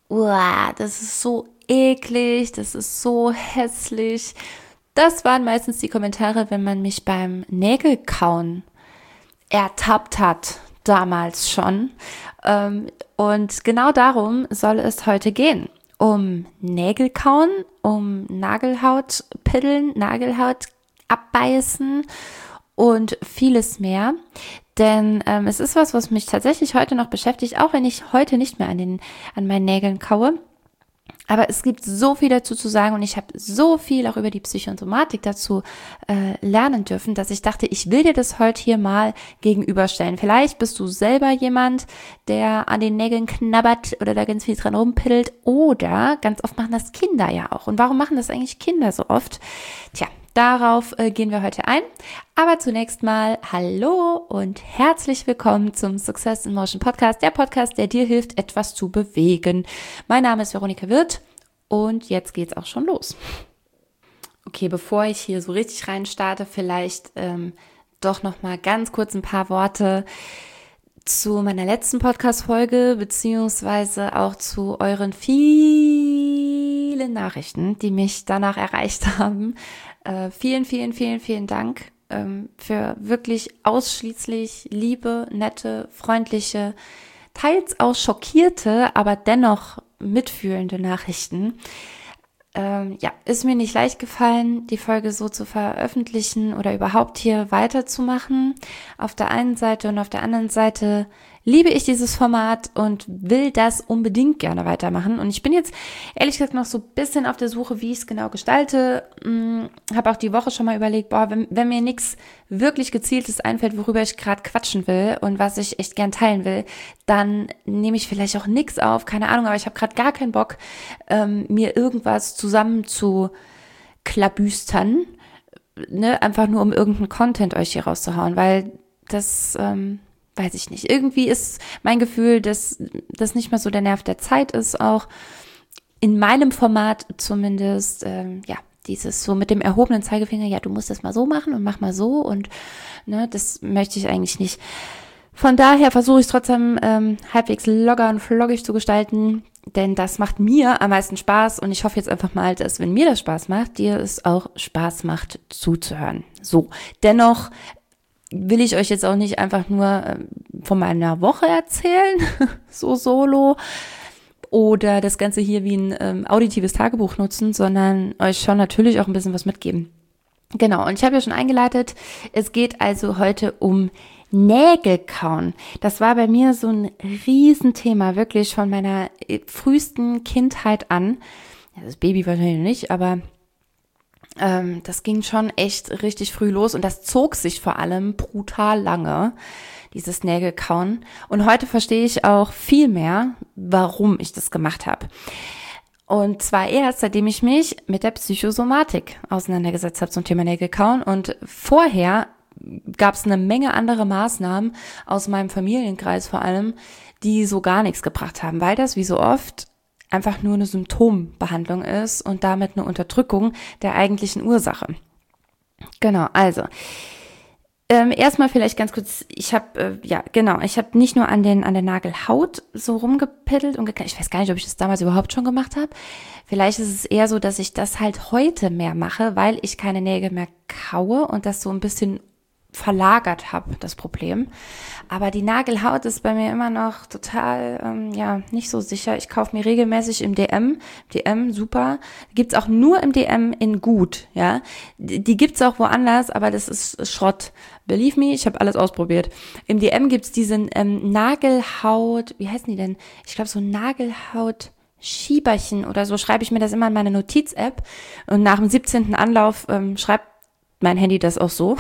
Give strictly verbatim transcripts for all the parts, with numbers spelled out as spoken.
uah, das ist so eklig, das ist so hässlich. Das waren meistens die Kommentare, wenn man mich beim Nägelkauen ertappt hat, damals schon. Und genau darum soll es heute gehen. Um Nägelkauen, um Nagelhautpiddeln, Nagelhaut abbeißen und vieles mehr. Denn ähm, es ist was, was mich tatsächlich heute noch beschäftigt, auch wenn ich heute nicht mehr an den an meinen Nägeln kaue. Aber es gibt so viel dazu zu sagen und ich habe so viel auch über die Psychosomatik dazu äh, lernen dürfen, dass ich dachte, ich will dir das heute hier mal gegenüberstellen. Vielleicht bist du selber jemand, der an den Nägeln knabbert oder da ganz viel dran rumpiddelt, oder ganz oft machen das Kinder ja auch. Und warum machen das eigentlich Kinder so oft? Tja, darauf äh, gehen wir heute ein. Aber zunächst mal hallo und herzlich willkommen zum Success in Motion Podcast, der Podcast, der dir hilft, etwas zu bewegen. Mein Name ist Veronika Wirth und jetzt geht's auch schon los. Okay, bevor ich hier so richtig rein starte, vielleicht ähm, doch noch mal ganz kurz ein paar Worte zu meiner letzten Podcast-Folge, beziehungsweise auch zu euren vielen Nachrichten, die mich danach erreicht haben. Äh, vielen, vielen, vielen, vielen Dank ähm, für wirklich ausschließlich liebe, nette, freundliche, teils auch schockierte, aber dennoch mitfühlende Nachrichten. Ähm, ja, ist mir nicht leicht gefallen, die Folge so zu veröffentlichen oder überhaupt hier weiterzumachen. Auf der einen Seite und auf der anderen Seite liebe ich dieses Format und will das unbedingt gerne weitermachen. Und ich bin jetzt ehrlich gesagt noch so ein bisschen auf der Suche, wie ich es genau gestalte. Hm, habe auch die Woche schon mal überlegt, boah, wenn, wenn mir nichts wirklich Gezieltes einfällt, worüber ich gerade quatschen will und was ich echt gern teilen will, dann nehme ich vielleicht auch nichts auf, keine Ahnung, aber ich habe gerade gar keinen Bock, ähm, mir irgendwas zusammen zu klabüstern, ne, einfach nur um irgendeinen Content euch hier rauszuhauen, weil das, ähm, weiß ich nicht. Irgendwie ist mein Gefühl, dass das nicht mehr so der Nerv der Zeit ist, auch in meinem Format zumindest, ähm, ja, dieses so mit dem erhobenen Zeigefinger, ja, du musst das mal so machen und mach mal so und ne, das möchte ich eigentlich nicht. Von daher versuche ich es trotzdem ähm, halbwegs locker und floggig zu gestalten, denn das macht mir am meisten Spaß und ich hoffe jetzt einfach mal, dass, wenn mir das Spaß macht, dir es auch Spaß macht zuzuhören. So, dennoch will ich euch jetzt auch nicht einfach nur äh, von meiner Woche erzählen, so solo, oder das Ganze hier wie ein ähm, auditives Tagebuch nutzen, sondern euch schon natürlich auch ein bisschen was mitgeben. Genau, und ich habe ja schon eingeleitet, es geht also heute um Nägelkauen. Das war bei mir so ein Riesenthema, wirklich von meiner frühesten Kindheit an. Ja, das Baby wahrscheinlich nicht, aber ähm, das ging schon echt richtig früh los und das zog sich vor allem brutal lange, dieses Nägelkauen. Und heute verstehe ich auch viel mehr, warum ich das gemacht habe. Und zwar erst, seitdem ich mich mit der Psychosomatik auseinandergesetzt habe zum Thema Nägelkauen. Und vorher gab es eine Menge andere Maßnahmen aus meinem Familienkreis vor allem, die so gar nichts gebracht haben, weil das wie so oft einfach nur eine Symptombehandlung ist und damit eine Unterdrückung der eigentlichen Ursache. Genau, also ähm, erstmal vielleicht ganz kurz, ich habe, äh, ja genau, ich habe nicht nur an den an der Nagelhaut so rumgepiddelt und geklebt. Ich weiß gar nicht, ob ich das damals überhaupt schon gemacht habe. Vielleicht ist es eher so, dass ich das halt heute mehr mache, weil ich keine Nägel mehr kaue und das so ein bisschen verlagert habe, das Problem. Aber die Nagelhaut ist bei mir immer noch total, ähm, ja, nicht so sicher. Ich kaufe mir regelmäßig im D M. D M, super. Gibt's auch nur im D M in gut, ja. Die, die gibt's auch woanders, aber das ist Schrott. Believe me, ich habe alles ausprobiert. Im D M gibt's diesen ähm, Nagelhaut, wie heißen die denn? Ich glaube so Nagelhaut Schieberchen oder so, schreibe ich mir das immer in meine Notiz-App. Und nach dem siebzehnten Anlauf ähm, schreibt mein Handy das auch so.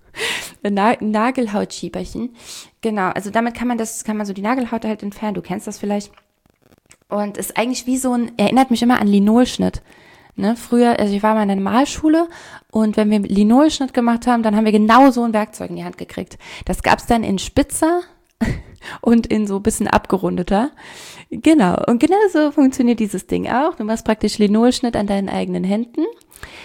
Na- Nagelhautschieberchen. Genau, also damit kann man das, kann man so die Nagelhaut halt entfernen. Du kennst das vielleicht. Und ist eigentlich wie so ein, erinnert mich immer an Linolschnitt. Ne, früher, also ich war mal in einer Malschule und wenn wir Linolschnitt gemacht haben, dann haben wir genau so ein Werkzeug in die Hand gekriegt. Das gab's dann in spitzer und in so ein bisschen abgerundeter. Genau, und genau so funktioniert dieses Ding auch. Du machst praktisch Linolschnitt an deinen eigenen Händen.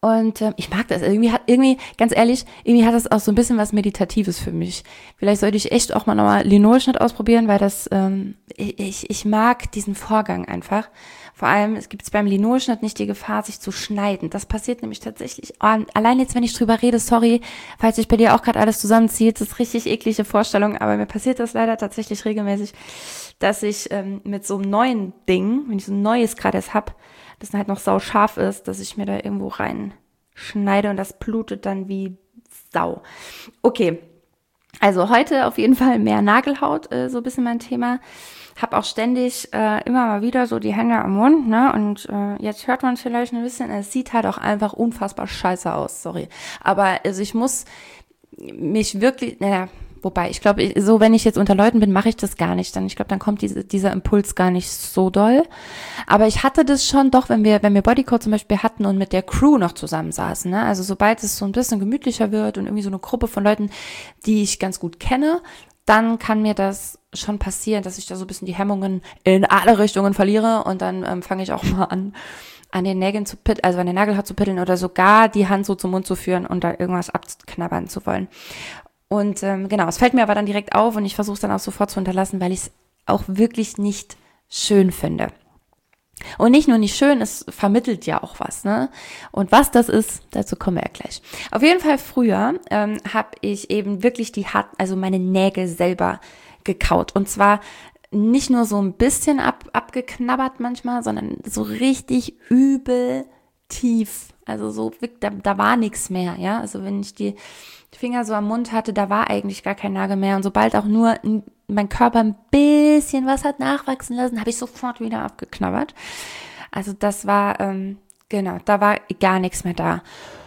Und ähm, ich mag das. Irgendwie hat, irgendwie, ganz ehrlich, irgendwie hat das auch so ein bisschen was Meditatives für mich. Vielleicht sollte ich echt auch mal nochmal Linolschnitt ausprobieren, weil das, ähm, ich, ich mag diesen Vorgang einfach. Vor allem, es gibt beim Linolschnitt nicht die Gefahr, sich zu schneiden. Das passiert nämlich tatsächlich, allein jetzt, wenn ich drüber rede, sorry, falls sich bei dir auch gerade alles zusammenzieht, das ist richtig eklige Vorstellung, aber mir passiert das leider tatsächlich regelmäßig, dass ich ähm, mit so einem neuen Ding, wenn ich so ein neues gerade erst hab, das dann halt noch sau scharf ist, dass ich mir da irgendwo reinschneide und das blutet dann wie Sau. Okay, also heute auf jeden Fall mehr Nagelhaut, äh, so ein bisschen mein Thema. Hab auch ständig äh, immer mal wieder so die Hände am Mund, ne? Und äh, jetzt hört man es vielleicht ein bisschen, es sieht halt auch einfach unfassbar scheiße aus, sorry. Aber also ich muss mich wirklich, naja, wobei, ich glaube, so wenn ich jetzt unter Leuten bin, mache ich das gar nicht. Dann, ich glaube, dann kommt diese, dieser Impuls gar nicht so doll. Aber ich hatte das schon doch, wenn wir, wenn wir Bodycode zum Beispiel hatten und mit der Crew noch zusammensaßen, ne? Also sobald es so ein bisschen gemütlicher wird und irgendwie so eine Gruppe von Leuten, die ich ganz gut kenne, dann kann mir das schon passieren, dass ich da so ein bisschen die Hemmungen in alle Richtungen verliere und dann ähm, fange ich auch mal an, an den Nägeln zu pitteln, also an der Nagelhaut zu pitteln oder sogar die Hand so zum Mund zu führen und da irgendwas abknabbern zu wollen. Und ähm, genau, es fällt mir aber dann direkt auf und ich versuche es dann auch sofort zu unterlassen, weil ich es auch wirklich nicht schön finde. Und nicht nur nicht schön, es vermittelt ja auch was, ne? Und was das ist, dazu kommen wir ja gleich. Auf jeden Fall früher ähm, habe ich eben wirklich die Hand, also meine Nägel selber gekaut. Und zwar nicht nur so ein bisschen ab, abgeknabbert manchmal, sondern so richtig übel tief. Also so, da, da war nichts mehr, ja. Also wenn ich die Finger so am Mund hatte, da war eigentlich gar kein Nagel mehr. Und sobald auch nur mein Körper ein bisschen was hat nachwachsen lassen, habe ich sofort wieder abgeknabbert. Also das war, ähm, genau, da war gar nichts mehr da.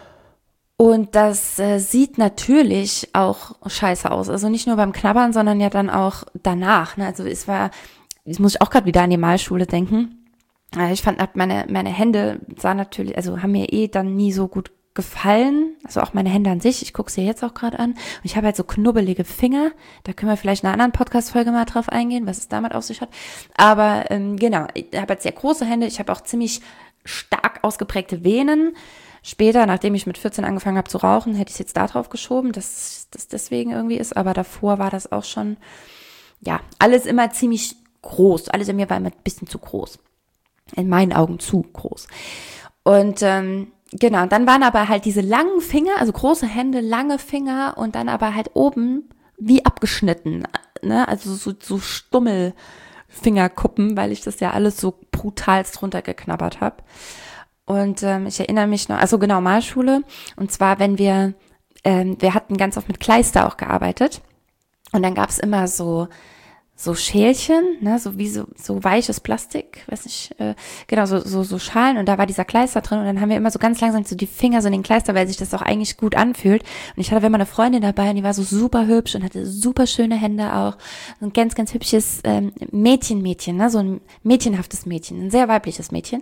Und das äh, sieht natürlich auch scheiße aus. Also nicht nur beim Knabbern, sondern ja dann auch danach. Ne? Also es war, jetzt muss ich auch gerade wieder an die Malschule denken. Ich fand, meine, meine Hände sahen natürlich, also haben mir eh dann nie so gut gefallen, also auch meine Hände an sich, ich gucke sie jetzt auch gerade an und ich habe halt so knubbelige Finger, da können wir vielleicht in einer anderen Podcast-Folge mal drauf eingehen, was es damit auf sich hat, aber ähm, genau, ich habe jetzt sehr große Hände, ich habe auch ziemlich stark ausgeprägte Venen. Später, nachdem ich mit vierzehn angefangen habe zu rauchen, hätte ich es jetzt da drauf geschoben, dass das deswegen irgendwie ist, aber davor war das auch schon, ja, alles immer ziemlich groß, alles in mir war immer ein bisschen zu groß, in meinen Augen zu groß und ähm, genau, dann waren aber halt diese langen Finger, also große Hände, lange Finger und dann aber halt oben wie abgeschnitten, ne? Also so, so Stummelfingerkuppen, weil ich das ja alles so brutalst runtergeknabbert habe. Und ähm, ich erinnere mich noch, also genau, Malschule, und zwar, wenn wir, ähm, wir hatten ganz oft mit Kleister auch gearbeitet und dann gab's immer so so Schälchen, ne, so wie so, so weiches Plastik, weiß nicht, äh, genau, so, so, so Schalen und da war dieser Kleister drin und dann haben wir immer so ganz langsam so die Finger so in den Kleister, weil sich das auch eigentlich gut anfühlt und ich hatte immer eine Freundin dabei und die war so super hübsch und hatte super schöne Hände auch, so ein ganz, ganz hübsches ähm, Mädchen-Mädchen, ne, so ein mädchenhaftes Mädchen, ein sehr weibliches Mädchen.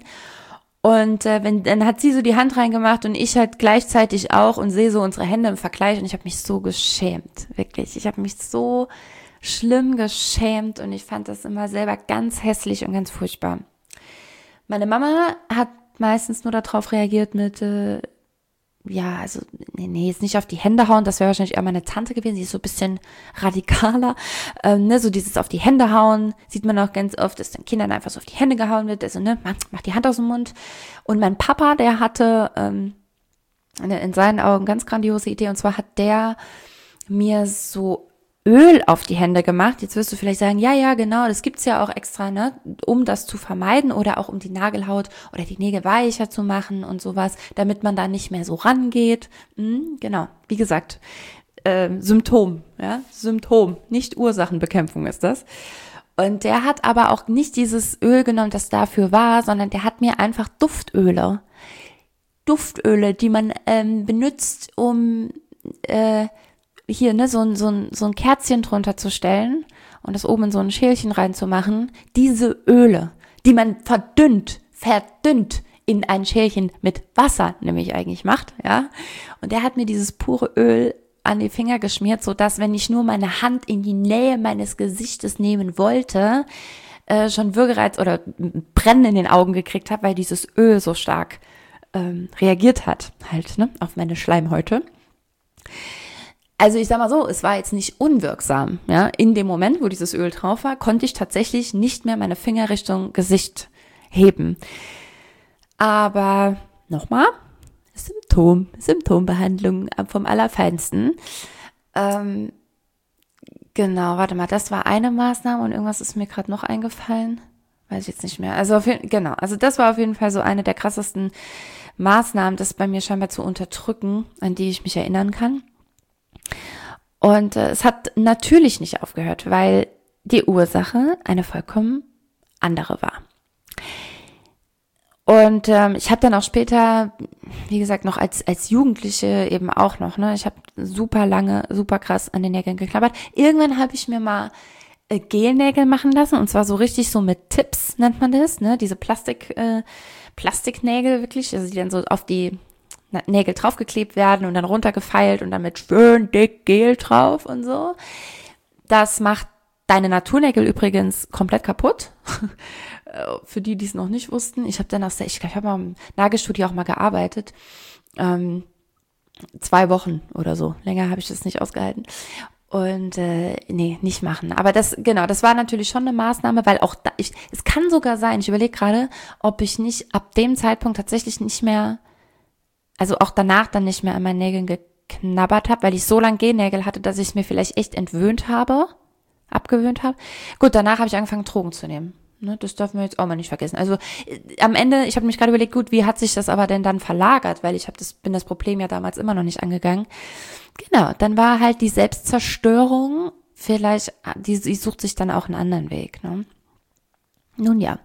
Und äh, wenn dann hat sie so die Hand reingemacht und ich halt gleichzeitig auch und sehe so unsere Hände im Vergleich und ich habe mich so geschämt, wirklich, ich habe mich so schlimm geschämt und ich fand das immer selber ganz hässlich und ganz furchtbar. Meine Mama hat meistens nur darauf reagiert mit, äh, ja, also, nee, nee, jetzt nicht auf die Hände hauen, das wäre wahrscheinlich eher meine Tante gewesen, die ist so ein bisschen radikaler, ähm, ne, so dieses auf die Hände hauen, sieht man auch ganz oft, dass den Kindern einfach so auf die Hände gehauen wird, also, ne, mach die Hand aus dem Mund. Und mein Papa, der hatte, ähm, in seinen Augen ganz grandiose Idee, und zwar hat der mir so Öl auf die Hände gemacht. Jetzt wirst du vielleicht sagen, ja, ja, genau, das gibt's ja auch extra, ne, um das zu vermeiden oder auch um die Nagelhaut oder die Nägel weicher zu machen und sowas, damit man da nicht mehr so rangeht. Hm, genau, wie gesagt, äh, Symptom, ja, Symptom, nicht Ursachenbekämpfung ist das. Und der hat aber auch nicht dieses Öl genommen, das dafür war, sondern der hat mir einfach Duftöle, Duftöle, die man ähm, benutzt, um äh, hier, ne, so ein, so ein, so ein Kerzchen drunter zu stellen und das oben in so ein Schälchen reinzumachen, diese Öle, die man verdünnt, verdünnt in ein Schälchen mit Wasser nämlich eigentlich macht, ja. Und der hat mir dieses pure Öl an die Finger geschmiert, so dass, wenn ich nur meine Hand in die Nähe meines Gesichtes nehmen wollte, äh, schon Würgereiz oder Brennen in den Augen gekriegt habe, weil dieses Öl so stark ähm, reagiert hat, halt, ne, auf meine Schleimhäute. Also ich sag mal so, es war jetzt nicht unwirksam, ja. In dem Moment, wo dieses Öl drauf war, konnte ich tatsächlich nicht mehr meine Finger Richtung Gesicht heben. Aber nochmal, Symptom, Symptombehandlung vom Allerfeinsten. Ähm, genau, warte mal, das war eine Maßnahme und irgendwas ist mir gerade noch eingefallen. Weiß ich jetzt nicht mehr. Also auf jeden, genau, also das war auf jeden Fall so eine der krassesten Maßnahmen, das bei mir scheinbar zu unterdrücken, an die ich mich erinnern kann. Und äh, es hat natürlich nicht aufgehört, weil die Ursache eine vollkommen andere war. Und ähm, ich habe dann auch später, wie gesagt, noch als als Jugendliche eben auch noch, ne, ich habe super lange, super krass an den Nägeln geknabbert. Irgendwann habe ich mir mal äh, Gelnägel machen lassen und zwar so richtig so mit Tips nennt man das, ne, diese Plastik äh, Plastiknägel wirklich, also die dann so auf die Nägel draufgeklebt werden und dann runtergefeilt und dann mit schön dick Gel drauf und so. Das macht deine Naturnägel übrigens komplett kaputt. Für die, die es noch nicht wussten. Ich habe dann aus der, ich glaube, ich habe mal im Nagelstudio auch mal gearbeitet. Ähm, zwei Wochen oder so. Länger habe ich das nicht ausgehalten. Und äh, nee, nicht machen. Aber das, genau, das war natürlich schon eine Maßnahme, weil auch da, ich, es kann sogar sein, ich überlege gerade, ob ich nicht ab dem Zeitpunkt tatsächlich nicht mehr, also auch danach dann nicht mehr an meinen Nägeln geknabbert habe, weil ich so lange Gel-Nägel hatte, dass ich es mir vielleicht echt entwöhnt habe, abgewöhnt habe. Gut, danach habe ich angefangen, Drogen zu nehmen. Ne, das dürfen wir jetzt auch mal nicht vergessen. Also äh, am Ende, ich habe mich gerade überlegt, gut, wie hat sich das aber denn dann verlagert, weil ich habe das bin das Problem ja damals immer noch nicht angegangen. Genau, dann war halt die Selbstzerstörung vielleicht, die, die sucht sich dann auch einen anderen Weg. Ne? Nun ja,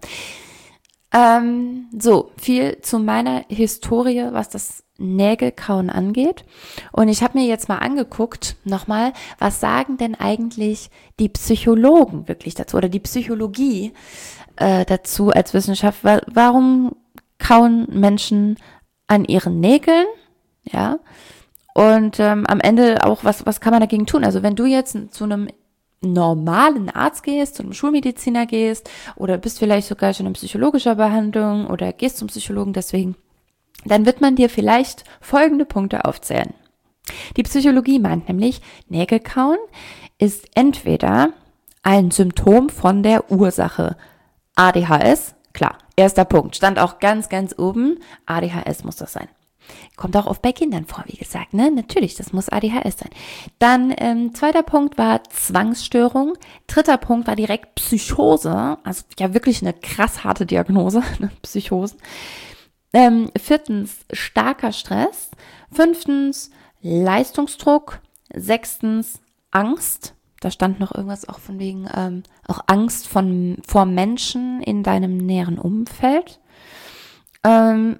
ähm, so viel zu meiner Historie, was das Nägelkauen angeht. Und ich habe mir jetzt mal angeguckt, nochmal, was sagen denn eigentlich die Psychologen wirklich dazu oder die Psychologie äh, dazu als Wissenschaft? Warum kauen Menschen an ihren Nägeln? Ja. Und ähm, am Ende auch, was, was kann man dagegen tun? Also wenn du jetzt zu einem normalen Arzt gehst, zu einem Schulmediziner gehst oder bist vielleicht sogar schon in psychologischer Behandlung oder gehst zum Psychologen deswegen, dann wird man dir vielleicht folgende Punkte aufzählen. Die Psychologie meint nämlich, Nägelkauen ist entweder ein Symptom von der Ursache. A D H S, klar, erster Punkt, stand auch ganz, ganz oben, A D H S muss das sein. Kommt auch oft bei Kindern vor, wie gesagt, ne? Natürlich, das muss A D H S sein. Dann ähm, zweiter Punkt war Zwangsstörung. Dritter Punkt war direkt Psychose, also ja wirklich eine krass harte Diagnose, ne? Psychosen. Ähm, viertens, starker Stress. Fünftens, Leistungsdruck. Sechstens, Angst. Da stand noch irgendwas auch von wegen, ähm, auch Angst von, vor Menschen in deinem näheren Umfeld. Ähm,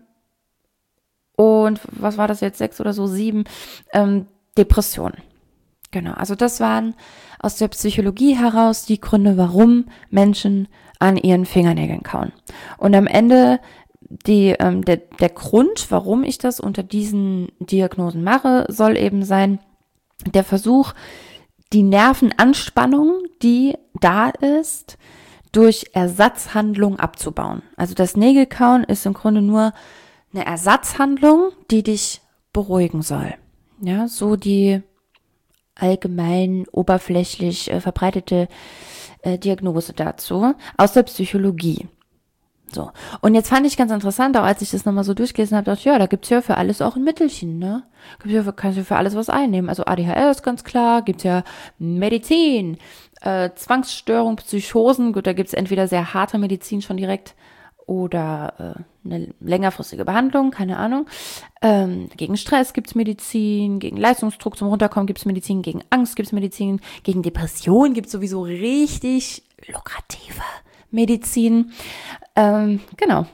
und was war das jetzt, sechs oder so, sieben? Ähm, Depression. Genau, also das waren aus der Psychologie heraus die Gründe, warum Menschen an ihren Fingernägeln kauen. Und am Ende Die, ähm, der, der Grund, warum ich das unter diesen Diagnosen mache, soll eben sein, der Versuch, die Nervenanspannung, die da ist, durch Ersatzhandlung abzubauen. Also das Nägelkauen ist im Grunde nur eine Ersatzhandlung, die dich beruhigen soll. Ja, so die allgemein oberflächlich äh, verbreitete äh, Diagnose dazu aus der Psychologie. So. Und jetzt fand ich ganz interessant, auch als ich das nochmal so durchgelesen habe, dachte ich, ja, da gibt's ja für alles auch ein Mittelchen, ne? Gibt's ja für, kannst du für alles was einnehmen. Also A D H S, ganz klar, gibt's ja Medizin, äh, Zwangsstörung, Psychosen, gut, da gibt's entweder sehr harte Medizin schon direkt oder äh, eine längerfristige Behandlung, keine Ahnung. Ähm, gegen Stress gibt's Medizin, gegen Leistungsdruck zum Runterkommen gibt's Medizin, gegen Angst gibt's Medizin, gegen Depression gibt's sowieso richtig lukrative Medizin. Ähm, genau.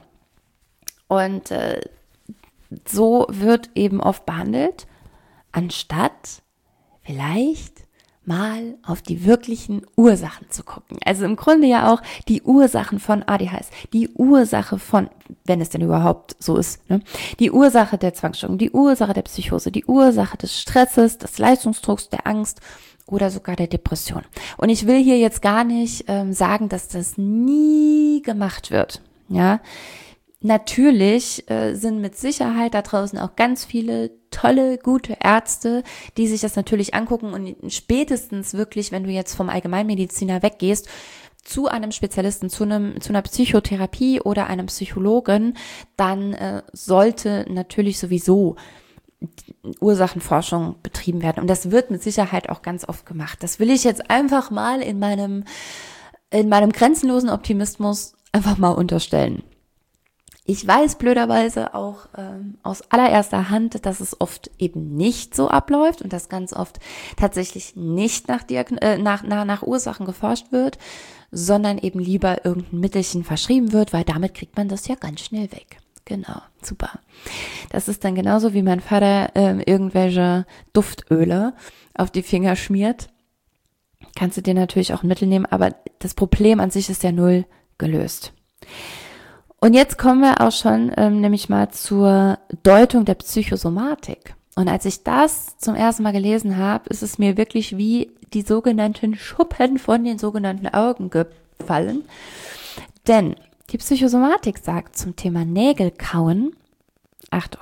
Und äh, so wird eben oft behandelt, anstatt vielleicht mal auf die wirklichen Ursachen zu gucken. Also im Grunde ja auch die Ursachen von A D H S, die Ursache von, wenn es denn überhaupt so ist, ne? Die Ursache der Zwangsstörung, die Ursache der Psychose, die Ursache des Stresses, des Leistungsdrucks, der Angst oder sogar der Depression. Und ich will hier jetzt gar nicht ähm, sagen, dass das nie gemacht wird. Ja, Natürlich äh, sind mit Sicherheit da draußen auch ganz viele tolle, gute Ärzte, die sich das natürlich angucken und spätestens wirklich, wenn du jetzt vom Allgemeinmediziner weggehst, zu einem Spezialisten, zu einem, zu einer Psychotherapie oder einem Psychologen, dann äh, sollte natürlich sowieso Ursachenforschung betrieben werden. Und das wird mit Sicherheit auch ganz oft gemacht. Das will ich jetzt einfach mal in meinem, in meinem grenzenlosen Optimismus einfach mal unterstellen. Ich weiß blöderweise auch ähm, aus allererster Hand, dass es oft eben nicht so abläuft und dass ganz oft tatsächlich nicht nach, Diagn- äh, nach, nach, nach Ursachen geforscht wird, sondern eben lieber irgendein Mittelchen verschrieben wird, weil damit kriegt man das ja ganz schnell weg. Genau, super. Das ist dann genauso, wie mein Vater ähm, irgendwelche Duftöle auf die Finger schmiert. Kannst du dir natürlich auch ein Mittel nehmen, aber das Problem an sich ist ja null gelöst. Und jetzt kommen wir auch schon ähm, nämlich mal zur Deutung der Psychosomatik. Und als ich das zum ersten Mal gelesen habe, ist es mir wirklich wie die sogenannten Schuppen von den sogenannten Augen gefallen. Denn die Psychosomatik sagt zum Thema Nägelkauen, Achtung,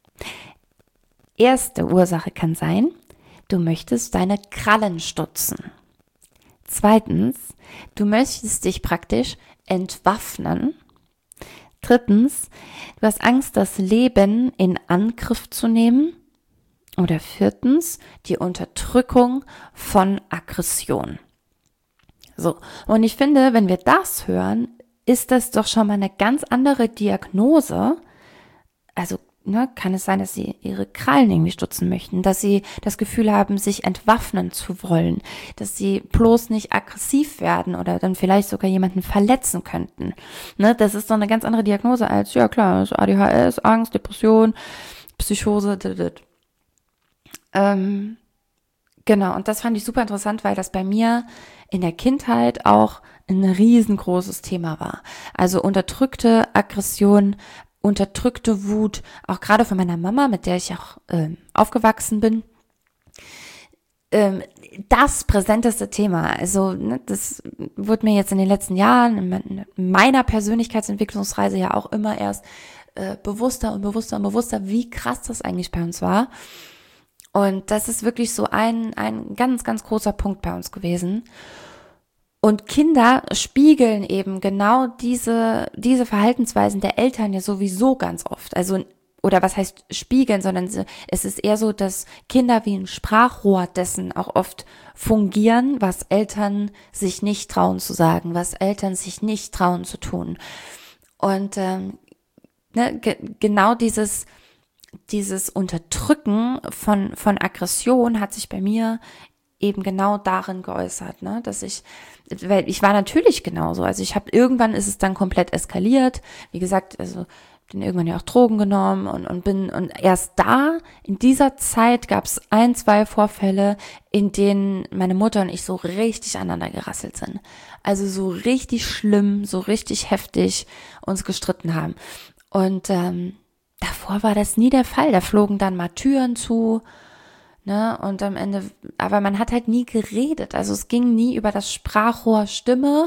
erste Ursache kann sein, du möchtest deine Krallen stutzen. Zweitens, du möchtest dich praktisch entwaffnen. Drittens, du hast Angst, das Leben in Angriff zu nehmen. Oder viertens, die Unterdrückung von Aggression. So, und ich finde, wenn wir das hören, ist das doch schon mal eine ganz andere Diagnose. Also ne, kann es sein, dass sie ihre Krallen irgendwie stutzen möchten, dass sie das Gefühl haben, sich entwaffnen zu wollen, dass sie bloß nicht aggressiv werden oder dann vielleicht sogar jemanden verletzen könnten. Ne, das ist doch eine ganz andere Diagnose als, ja klar, A D H S, Angst, Depression, Psychose, dit. Ähm, genau, und das fand ich super interessant, weil das bei mir in der Kindheit auch ein riesengroßes Thema war. Also unterdrückte Aggression, unterdrückte Wut, auch gerade von meiner Mama, mit der ich auch ähm, aufgewachsen bin. Ähm, das präsenteste Thema. Also ne, das wurde mir jetzt in den letzten Jahren in meiner Persönlichkeitsentwicklungsreise ja auch immer erst äh, bewusster und bewusster und bewusster, wie krass das eigentlich bei uns war. Und das ist wirklich so ein, ein ganz, ganz großer Punkt bei uns gewesen. Und Kinder spiegeln eben genau diese, diese Verhaltensweisen der Eltern ja sowieso ganz oft. Also, oder was heißt spiegeln, sondern es ist eher so, dass Kinder wie ein Sprachrohr dessen auch oft fungieren, was Eltern sich nicht trauen zu sagen, was Eltern sich nicht trauen zu tun. Und ähm, ne, ge- genau dieses Dieses Unterdrücken von, von Aggression hat sich bei mir eben genau darin geäußert, ne, dass ich, weil ich war natürlich genauso, also ich habe, irgendwann ist es dann komplett eskaliert, wie gesagt, also bin irgendwann ja auch Drogen genommen und, und bin, und erst da, in dieser Zeit gab es ein, zwei Vorfälle, in denen meine Mutter und ich so richtig aneinander gerasselt sind, also so richtig schlimm, so richtig heftig uns gestritten haben und ähm, davor war das nie der Fall. Da flogen dann mal Türen zu, ne, und am Ende, aber man hat halt nie geredet. Also es ging nie über das Sprachrohr Stimme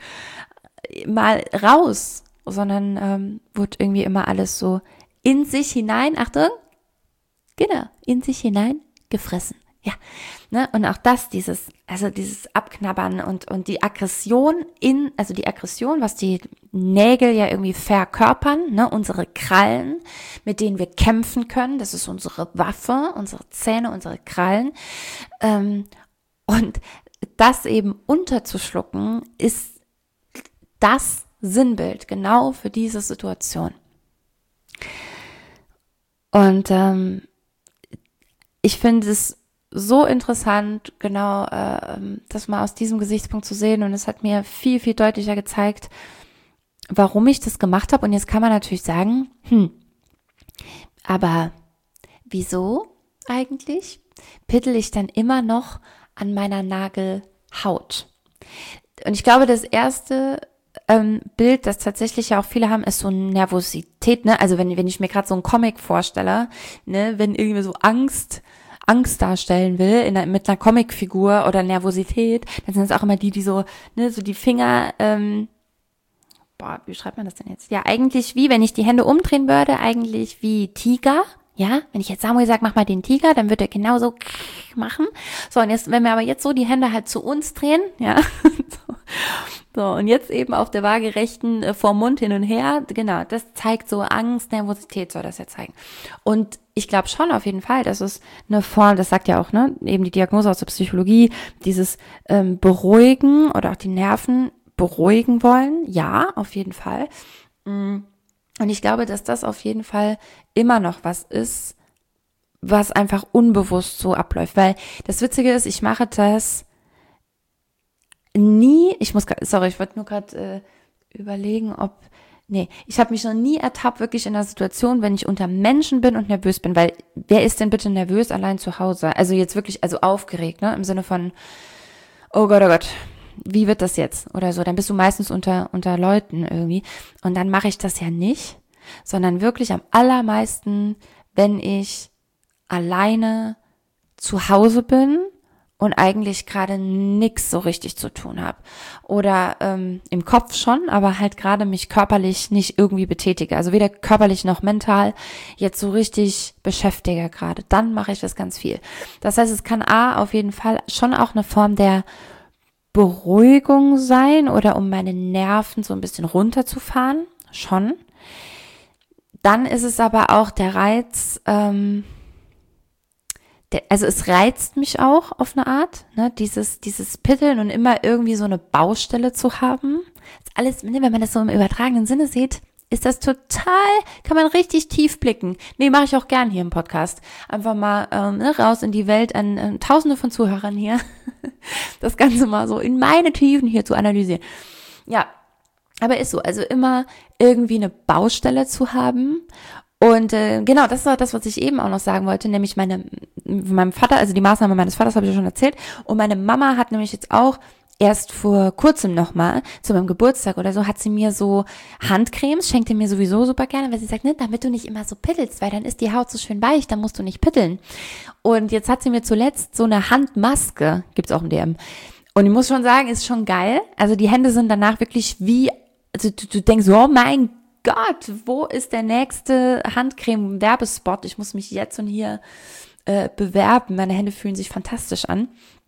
mal raus, sondern ähm, wurde irgendwie immer alles so in sich hinein, Achtung, genau, in sich hinein gefressen. Ja, ne, und auch das, dieses, also dieses Abknabbern und, und die Aggression in, also die Aggression, was die Nägel ja irgendwie verkörpern, ne, unsere Krallen, mit denen wir kämpfen können, das ist unsere Waffe, unsere Zähne, unsere Krallen, ähm, und das eben unterzuschlucken, ist das Sinnbild genau für diese Situation. Und ähm, ich finde es so interessant, genau äh, das mal aus diesem Gesichtspunkt zu sehen, und es hat mir viel, viel deutlicher gezeigt, warum ich das gemacht habe. Und jetzt kann man natürlich sagen, hm, aber wieso eigentlich pittel ich dann immer noch an meiner Nagelhaut? Und ich glaube, das erste ähm, Bild, das tatsächlich ja auch viele haben, ist so Nervosität, ne? Also wenn, wenn ich mir gerade so einen Comic vorstelle, ne, wenn irgendwie so Angst Angst darstellen will, in einer, mit einer Comicfigur oder Nervosität, dann sind es auch immer die, die so, ne, so die Finger, ähm, boah, wie schreibt man das denn jetzt? Ja, eigentlich wie, wenn ich die Hände umdrehen würde, eigentlich wie Tiger. Ja, wenn ich jetzt Samuel sage, mach mal den Tiger, dann wird er genauso machen. So, und jetzt, wenn wir aber jetzt so die Hände halt zu uns drehen, ja, so, so und jetzt eben auf der waagerechten äh, vorm Mund hin und her, genau, das zeigt so Angst, Nervosität soll das ja zeigen. Und ich glaube schon auf jeden Fall, dass es eine Form, das sagt ja auch, ne, eben die Diagnose aus der Psychologie, dieses ähm, Beruhigen oder auch die Nerven beruhigen wollen, ja, auf jeden Fall. Mm. Und ich glaube, dass das auf jeden Fall immer noch was ist, was einfach unbewusst so abläuft. Weil das Witzige ist, ich mache das nie, ich muss, sorry, ich wollte nur gerade äh, überlegen, ob, nee, ich habe mich noch nie ertappt, wirklich in einer Situation, wenn ich unter Menschen bin und nervös bin. Weil wer ist denn bitte nervös allein zu Hause? Also jetzt wirklich, also aufgeregt, ne, im Sinne von, oh Gott, oh Gott, wie wird das jetzt oder so, dann bist du meistens unter unter Leuten irgendwie und dann mache ich das ja nicht, sondern wirklich am allermeisten, wenn ich alleine zu Hause bin und eigentlich gerade nix so richtig zu tun habe oder ähm, im Kopf schon, aber halt gerade mich körperlich nicht irgendwie betätige, also weder körperlich noch mental jetzt so richtig beschäftige gerade, dann mache ich das ganz viel. Das heißt, es kann A auf jeden Fall schon auch eine Form der Beruhigung sein oder um meine Nerven so ein bisschen runterzufahren, schon. Dann ist es aber auch der Reiz, ähm, der, also es reizt mich auch auf eine Art, ne, dieses, dieses Pitteln und immer irgendwie so eine Baustelle zu haben. Das alles, wenn man das so im übertragenen Sinne sieht, ist das total, kann man richtig tief blicken. Nee, mache ich auch gern hier im Podcast. Einfach mal ähm, ne, raus in die Welt an äh, Tausende von Zuhörern hier. Das Ganze mal so in meine Tiefen hier zu analysieren. Ja, aber ist so. Also immer irgendwie eine Baustelle zu haben. Und äh, genau, das war das, was ich eben auch noch sagen wollte, nämlich meine, meinem Vater, also die Maßnahme meines Vaters habe ich ja schon erzählt. Und meine Mama hat nämlich jetzt auch erst vor kurzem nochmal, zu meinem Geburtstag oder so, hat sie mir so Handcremes, schenkt sie mir sowieso super gerne, weil sie sagt, ne, damit du nicht immer so pittelst, weil dann ist die Haut so schön weich, dann musst du nicht pitteln. Und jetzt hat sie mir zuletzt so eine Handmaske, gibt's auch im D M. Und ich muss schon sagen, ist schon geil. Also die Hände sind danach wirklich wie, also du, du denkst, oh mein Gott, wo ist der nächste Handcreme-Werbespot? Ich muss mich jetzt und hier äh, bewerben. Meine Hände fühlen sich fantastisch an.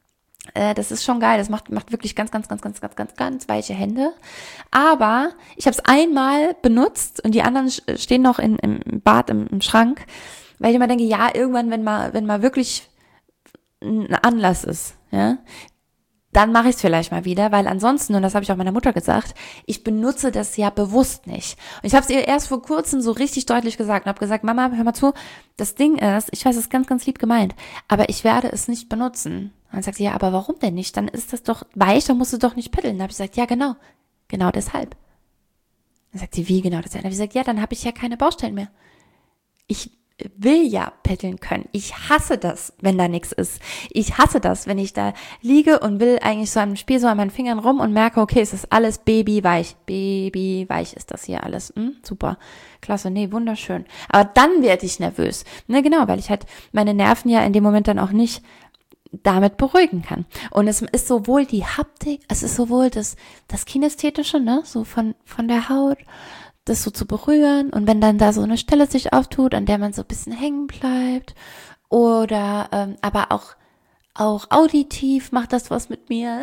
Das ist schon geil, das macht macht wirklich ganz, ganz, ganz, ganz, ganz, ganz, ganz weiche Hände. Aber ich habe es einmal benutzt und die anderen stehen noch in, im Bad, im, im Schrank, weil ich immer denke, ja, irgendwann, wenn mal, wenn mal wirklich ein Anlass ist, ja, dann mache ich es vielleicht mal wieder, weil ansonsten, und das habe ich auch meiner Mutter gesagt, ich benutze das ja bewusst nicht. Und ich habe es ihr erst vor kurzem so richtig deutlich gesagt und habe gesagt, Mama, hör mal zu, das Ding ist, ich weiß, es ist ganz, ganz lieb gemeint, aber ich werde es nicht benutzen. Und dann sagt sie, ja, aber warum denn nicht? Dann ist das doch weich, dann musst du doch nicht pitteln. Dann habe ich gesagt, ja, genau, genau deshalb. Dann sagt sie, wie genau deshalb? Dann habe ich gesagt, ja, dann habe ich ja keine Baustellen mehr. Ich will ja petteln können. Ich hasse das, wenn da nichts ist. Ich hasse das, wenn ich da liege und will eigentlich so am Spiel so an meinen Fingern rum und merke, okay, es ist alles babyweich. Babyweich ist das hier alles. Hm, super, klasse, nee, wunderschön. Aber dann werde ich nervös. Ne, genau, weil ich halt meine Nerven ja in dem Moment dann auch nicht damit beruhigen kann. Und es ist sowohl die Haptik, es ist sowohl das, das Kinästhetische, ne, so von, von der Haut, das so zu berühren und wenn dann da so eine Stelle sich auftut, an der man so ein bisschen hängen bleibt oder ähm, aber auch auch auditiv macht das was mit mir.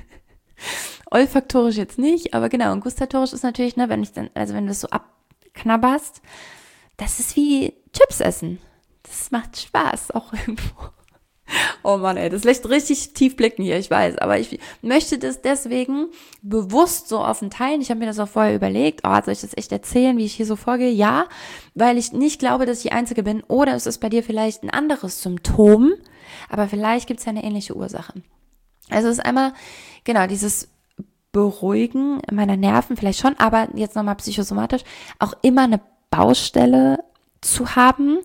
Olfaktorisch jetzt nicht, aber genau, und gustatorisch ist natürlich, ne, wenn ich dann, also wenn du das so abknabberst, das ist wie Chips essen. Das macht Spaß auch irgendwo. Oh Mann, ey, das lässt richtig tief blicken hier, ich weiß, aber ich möchte das deswegen bewusst so offen teilen. Ich habe mir das auch vorher überlegt, oh, soll ich das echt erzählen, wie ich hier so vorgehe? Ja, weil ich nicht glaube, dass ich die Einzige bin oder es ist bei dir vielleicht ein anderes Symptom, aber vielleicht gibt es ja eine ähnliche Ursache. Also es ist einmal, genau, dieses Beruhigen meiner Nerven vielleicht schon, aber jetzt nochmal psychosomatisch, auch immer eine Baustelle zu haben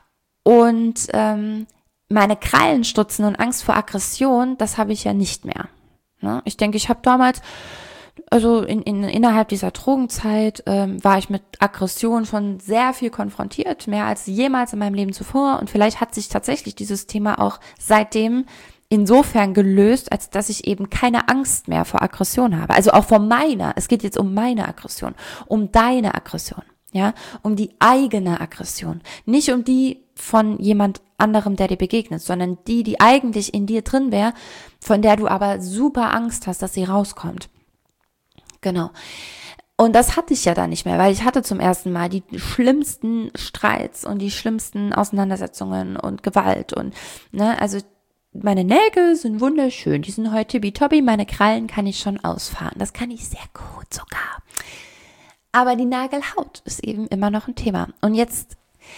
und ähm, meine Krallen stutzen und Angst vor Aggression, das habe ich ja nicht mehr. Ne? Ich denke, ich habe damals, also in, in, innerhalb dieser Drogenzeit, ähm, war ich mit Aggression schon sehr viel konfrontiert, mehr als jemals in meinem Leben zuvor. Und vielleicht hat sich tatsächlich dieses Thema auch seitdem insofern gelöst, als dass ich eben keine Angst mehr vor Aggression habe. Also auch vor meiner. Es geht jetzt um meine Aggression, um deine Aggression, ja, um die eigene Aggression. Nicht um die von jemand anderem, der dir begegnet, sondern die, die eigentlich in dir drin wäre, von der du aber super Angst hast, dass sie rauskommt. Genau. Und das hatte ich ja dann nicht mehr, weil ich hatte zum ersten Mal die schlimmsten Streits und die schlimmsten Auseinandersetzungen und Gewalt und, ne, also meine Nägel sind wunderschön, die sind heute tippitoppi, meine Krallen kann ich schon ausfahren, das kann ich sehr gut sogar. Aber die Nagelhaut ist eben immer noch ein Thema. Und jetzt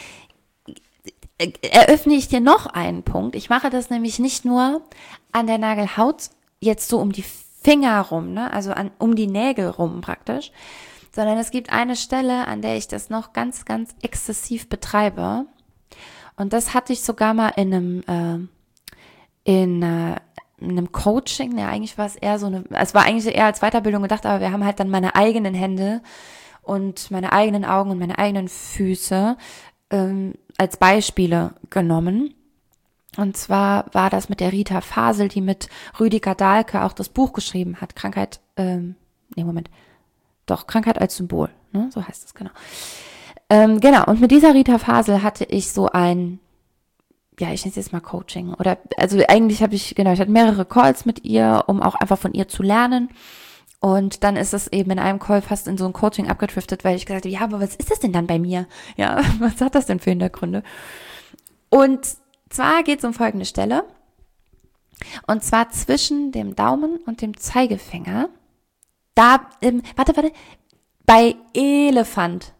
eröffne ich dir noch einen Punkt. Ich mache das nämlich nicht nur an der Nagelhaut jetzt so um die Finger rum, ne? Also an, um die Nägel rum praktisch, sondern es gibt eine Stelle, an der ich das noch ganz, ganz exzessiv betreibe. Und das hatte ich sogar mal in einem, äh, in, äh, in einem Coaching, ja, eigentlich war es eher so eine, es war eigentlich eher als Weiterbildung gedacht, aber wir haben halt dann meine eigenen Hände und meine eigenen Augen und meine eigenen Füße ähm, als Beispiele genommen. Und zwar war das mit der Rita Fasel, die mit Rüdiger Dahlke auch das Buch geschrieben hat. Krankheit, ähm, nee, Moment. Doch, Krankheit als Symbol, ne? So heißt es, genau. Ähm, genau, und mit dieser Rita Fasel hatte ich so ein, ja, ich nenne es jetzt mal Coaching. Oder, also eigentlich habe ich, genau, ich hatte mehrere Calls mit ihr, um auch einfach von ihr zu lernen. Und dann ist es eben in einem Call fast in so ein Coaching abgedriftet, weil ich gesagt habe, ja, aber was ist das denn dann bei mir? Ja, was hat das denn für Hintergründe? Und zwar geht es um folgende Stelle, und zwar zwischen dem Daumen und dem Zeigefinger, da, ähm, warte, warte, bei Elefant.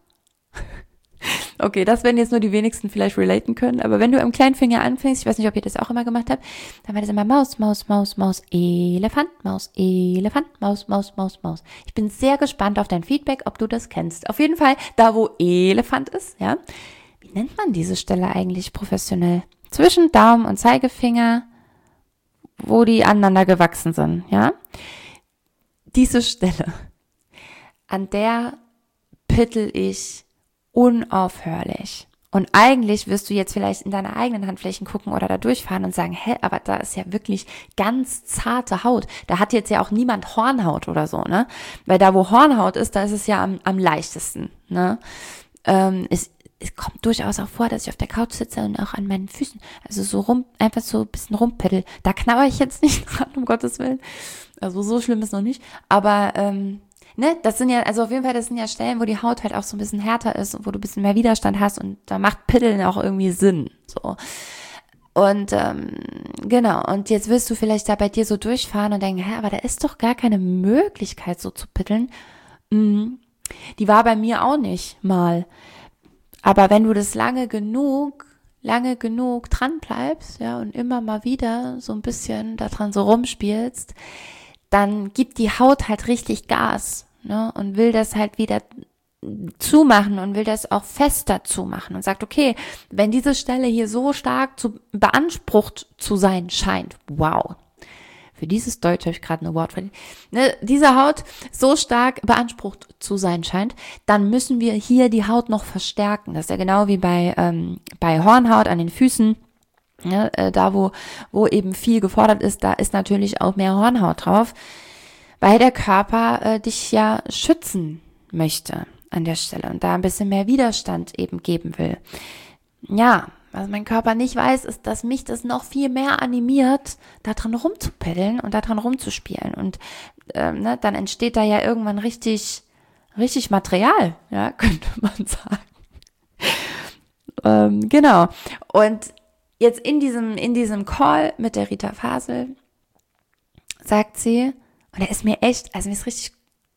Okay, das werden jetzt nur die wenigsten vielleicht relaten können, aber wenn du am kleinen Finger anfängst, ich weiß nicht, ob ihr das auch immer gemacht habt, dann war das immer Maus, Maus, Maus, Maus, Elefant, Maus, Elefant, Maus, Maus, Maus, Maus. Ich bin sehr gespannt auf dein Feedback, ob du das kennst. Auf jeden Fall, da wo Elefant ist, ja. Wie nennt man diese Stelle eigentlich professionell? Zwischen Daumen und Zeigefinger, wo die aneinander gewachsen sind, ja. Diese Stelle, an der pittel ich unaufhörlich. Und eigentlich wirst du jetzt vielleicht in deine eigenen Handflächen gucken oder da durchfahren und sagen, hä, aber da ist ja wirklich ganz zarte Haut. Da hat jetzt ja auch niemand Hornhaut oder so, ne? Weil da, wo Hornhaut ist, da ist es ja am, am leichtesten, ne? Ähm, es, es kommt durchaus auch vor, dass ich auf der Couch sitze und auch an meinen Füßen, also so rum, einfach so ein bisschen rumpiddel. Da knabber ich jetzt nicht dran, um Gottes Willen. Also so schlimm ist noch nicht. Aber, ähm, ne, das sind ja, also auf jeden Fall, das sind ja Stellen, wo die Haut halt auch so ein bisschen härter ist und wo du ein bisschen mehr Widerstand hast und da macht Piddeln auch irgendwie Sinn, so. Und, ähm, genau, und jetzt wirst du vielleicht da bei dir so durchfahren und denken, hä, aber da ist doch gar keine Möglichkeit, so zu piddeln. Mhm. Die war bei mir auch nicht mal. Aber wenn du das lange genug, lange genug dran bleibst, ja, und immer mal wieder so ein bisschen daran so rumspielst, dann gibt die Haut halt richtig Gas, ne, und will das halt wieder zumachen und will das auch fester zumachen und sagt, okay, wenn diese Stelle hier so stark zu beansprucht zu sein scheint, wow, für dieses Deutsch habe ich gerade ein Award verdient, ne, diese Haut so stark beansprucht zu sein scheint, dann müssen wir hier die Haut noch verstärken. Das ist ja genau wie bei ähm, bei Hornhaut an den Füßen. Ja, äh, da wo wo eben viel gefordert ist, da ist natürlich auch mehr Hornhaut drauf, weil der Körper äh, dich ja schützen möchte an der Stelle und da ein bisschen mehr Widerstand eben geben will. Ja, was mein Körper nicht weiß, ist, dass mich das noch viel mehr animiert, da dran rumzupeddeln und da dran rumzuspielen. Und ähm, ne, dann entsteht da ja irgendwann richtig, richtig Material, ja, könnte man sagen. ähm, genau. Und jetzt in diesem, in diesem Call mit der Rita Fasel sagt sie, und er ist mir echt, also mir ist richtig,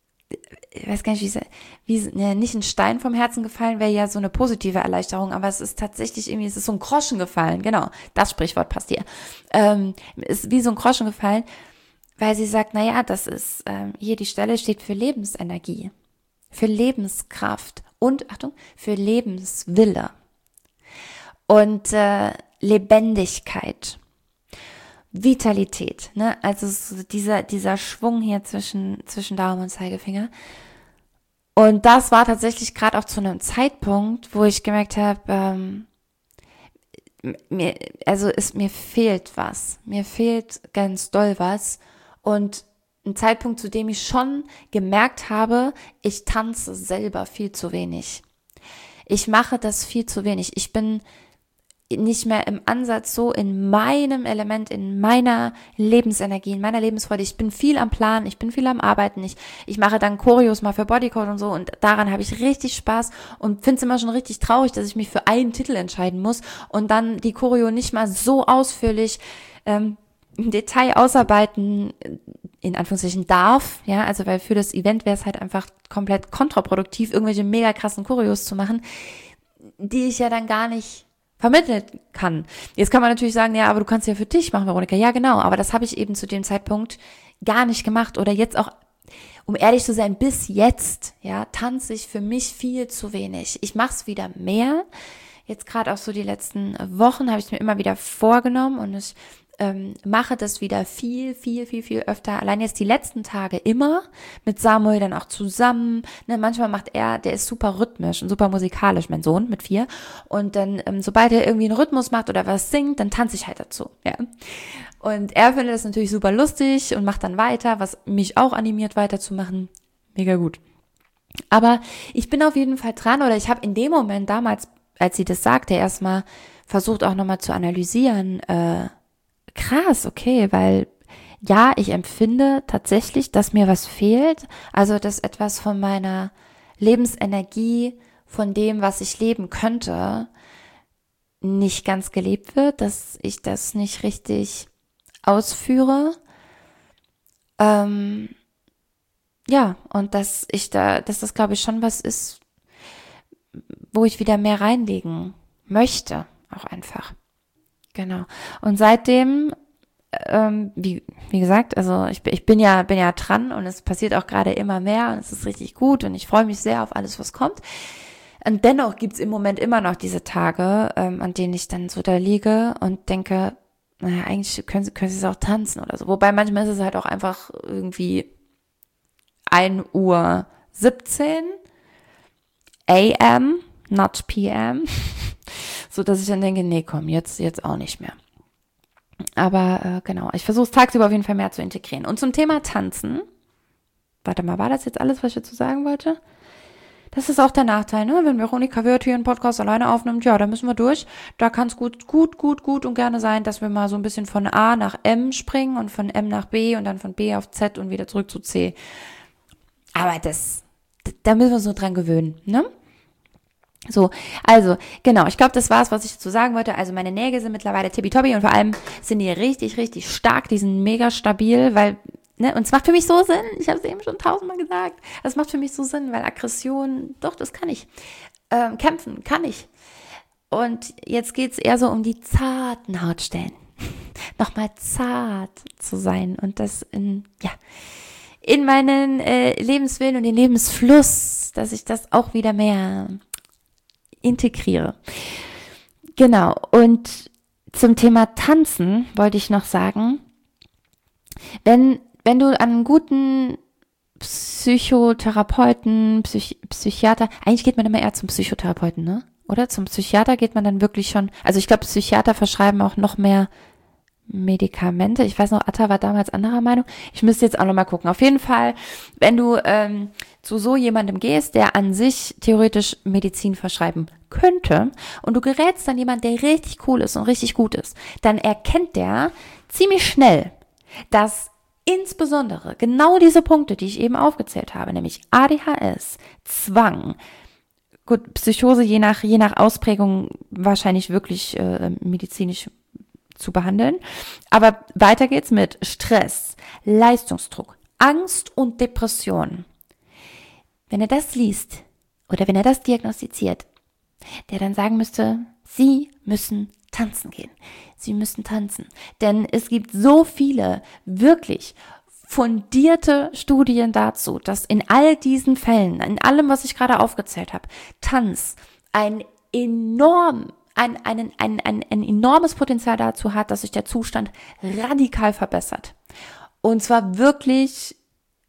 ich weiß gar nicht, wie, sie, wie ne, nicht ein Stein vom Herzen gefallen, wäre ja so eine positive Erleichterung, aber es ist tatsächlich irgendwie, es ist so ein Groschen gefallen, genau, das Sprichwort passt hier, ähm, ist wie so ein Groschen gefallen, weil sie sagt, naja, das ist, ähm, hier die Stelle steht für Lebensenergie, für Lebenskraft und, Achtung, für Lebenswille und äh, Lebendigkeit, Vitalität, ne? Also so dieser dieser Schwung hier zwischen zwischen Daumen und Zeigefinger. Und das war tatsächlich gerade auch zu einem Zeitpunkt, wo ich gemerkt habe, ähm, mir, also es, mir fehlt was. Mir fehlt ganz doll was. Und ein Zeitpunkt, zu dem ich schon gemerkt habe, ich tanze selber viel zu wenig. Ich mache das viel zu wenig. Ich bin nicht mehr im Ansatz so in meinem Element, in meiner Lebensenergie, in meiner Lebensfreude. Ich bin viel am Planen, ich bin viel am Arbeiten. Ich, ich mache dann Choreos mal für Bodycode und so und daran habe ich richtig Spaß und finde es immer schon richtig traurig, dass ich mich für einen Titel entscheiden muss und dann die Choreo nicht mal so ausführlich ähm, im Detail ausarbeiten, in Anführungszeichen darf, ja, also weil für das Event wäre es halt einfach komplett kontraproduktiv, irgendwelche mega krassen Choreos zu machen, die ich ja dann gar nicht vermitteln kann. Jetzt kann man natürlich sagen, ja, aber du kannst ja für dich machen, Veronika. Ja, genau, aber das habe ich eben zu dem Zeitpunkt gar nicht gemacht oder jetzt auch, um ehrlich zu sein, bis jetzt, ja, tanze ich für mich viel zu wenig. Ich mache es wieder mehr. Jetzt gerade auch so die letzten Wochen habe ich es mir immer wieder vorgenommen und ich ähm, mache das wieder viel, viel, viel, viel öfter. Allein jetzt die letzten Tage immer mit Samuel dann auch zusammen. Ne, manchmal macht er, der ist super rhythmisch und super musikalisch, mein Sohn mit vier. Und dann, ähm, sobald er irgendwie einen Rhythmus macht oder was singt, dann tanze ich halt dazu. Ja. Und er findet das natürlich super lustig und macht dann weiter, was mich auch animiert weiterzumachen. Mega gut. Aber ich bin auf jeden Fall dran oder ich habe in dem Moment damals, als sie das sagte, erstmal versucht auch nochmal zu analysieren, äh, krass, okay, weil ja, ich empfinde tatsächlich, dass mir was fehlt, also dass etwas von meiner Lebensenergie, von dem, was ich leben könnte, nicht ganz gelebt wird, dass ich das nicht richtig ausführe. Ähm, ja, und dass ich da, dass das, glaube ich, schon was ist, wo ich wieder mehr reinlegen möchte, auch einfach. Genau. Und seitdem, ähm, wie, wie gesagt, also ich, ich bin ja, bin ja dran und es passiert auch gerade immer mehr und es ist richtig gut und ich freue mich sehr auf alles, was kommt. Und dennoch gibt's im Moment immer noch diese Tage, ähm, an denen ich dann so da liege und denke, naja, eigentlich können sie, können sie es auch tanzen oder so. Wobei manchmal ist es halt auch einfach irgendwie ein Uhr siebzehn A M, not P M. So dass ich dann denke, nee, komm, jetzt, jetzt auch nicht mehr. Aber äh, genau, ich versuche es tagsüber auf jeden Fall mehr zu integrieren. Und zum Thema Tanzen, warte mal, war das jetzt alles, was ich dazu sagen wollte? Das ist auch der Nachteil, ne? Wenn Veronika Wirth hier einen Podcast alleine aufnimmt, ja, da müssen wir durch. Da kann es gut, gut, gut, gut und gerne sein, dass wir mal so ein bisschen von A nach M springen und von M nach B und dann von B auf Z und wieder zurück zu C. Aber das, da müssen wir uns nur dran gewöhnen, ne? So, also, genau, ich glaube, das war's, was ich dazu sagen wollte. Also meine Nägel sind mittlerweile tippitoppi und vor allem sind die richtig, richtig stark, die sind mega stabil, weil, ne, und es macht für mich so Sinn, ich habe es eben schon tausendmal gesagt, es macht für mich so Sinn, weil Aggression, doch, das kann ich. Ähm, kämpfen kann ich. Und jetzt geht's eher so um die zarten Hautstellen. Nochmal zart zu sein und das in, ja, in meinen äh, Lebenswillen und den Lebensfluss, dass ich das auch wieder mehr integriere. Genau, und zum Thema Tanzen wollte ich noch sagen, wenn, wenn du an einen guten Psychotherapeuten, Psych- Psychiater, eigentlich geht man immer eher zum Psychotherapeuten, ne? Oder? Zum Psychiater geht man dann wirklich schon, also ich glaube, Psychiater verschreiben auch noch mehr Medikamente. Ich weiß noch, Atta war damals anderer Meinung. Ich müsste jetzt auch noch mal gucken. Auf jeden Fall, wenn du ähm, zu so jemandem gehst, der an sich theoretisch Medizin verschreiben könnte und du gerätst dann jemand, der richtig cool ist und richtig gut ist, dann erkennt der ziemlich schnell, dass insbesondere genau diese Punkte, die ich eben aufgezählt habe, nämlich A D H S, Zwang, gut, Psychose je nach, je nach Ausprägung wahrscheinlich wirklich äh, medizinisch zu behandeln. Aber weiter geht's mit Stress, Leistungsdruck, Angst und Depression. Wenn er das liest oder wenn er das diagnostiziert, der dann sagen müsste, Sie müssen tanzen gehen. Sie müssen tanzen. Denn es gibt so viele wirklich fundierte Studien dazu, dass in all diesen Fällen, in allem, was ich gerade aufgezählt habe, Tanz ein enorm Ein, ein, ein, ein, ein enormes Potenzial dazu hat, dass sich der Zustand radikal verbessert. Und zwar wirklich